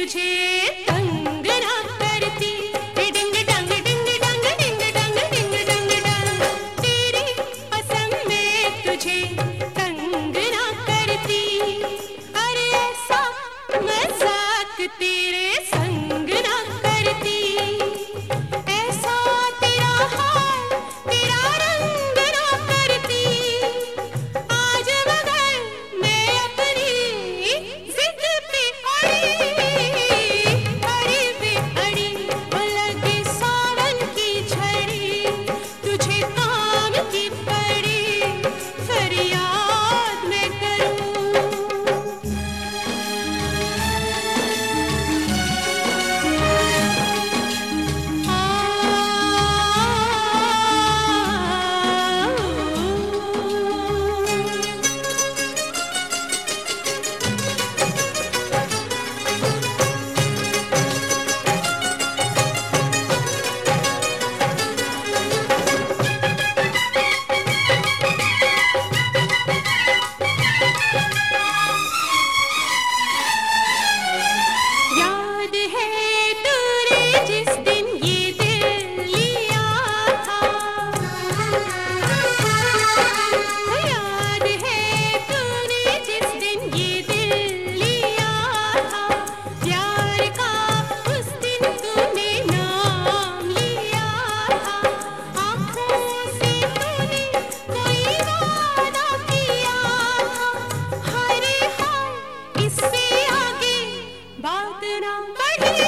तुझे तंग ना करती, डिंग डंग डिंग डंग डिंग डंग डिंग डंग डंग, तेरी कसम मैं तुझे तंग ना करती। अरे ऐसा मजाक तेरे संग ना करती, ऐसा तेरा हाल तेरा रंग ना करती। आज मगर मैं अपनी जिद पे अड़ी पे अड़ी, लगे सावन की झड़ी, तुझे काम की पड़ी, फरियाद मैं करूं। याद है तूने जिस दिन ये दिल लिया था, याद है तूने जिस दिन ये दिल लिया था, प्यार का उस दिन तूने नाम लिया था। आँखों से तूने कोई वादा किया था, हाय रे हाय इससे आगे बात ना बढ़े।